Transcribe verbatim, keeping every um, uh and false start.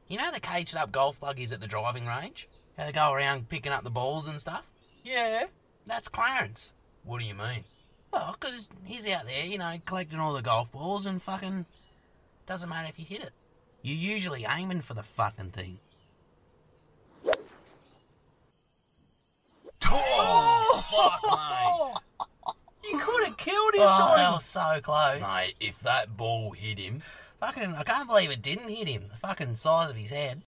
You know the caged up golf buggies at the driving range? How they go around picking up the balls and stuff? Yeah. That's Clarence. What do you mean? Well, because he's out there, you know, collecting all the golf balls and fucking... Doesn't matter if you hit it. You're usually aiming for the fucking thing. Oh, fuck, mate. You could have killed him, Oh, Don. that was so close. Mate, if that ball hit him... Fucking, I can't believe it didn't hit him. The fucking size of his head.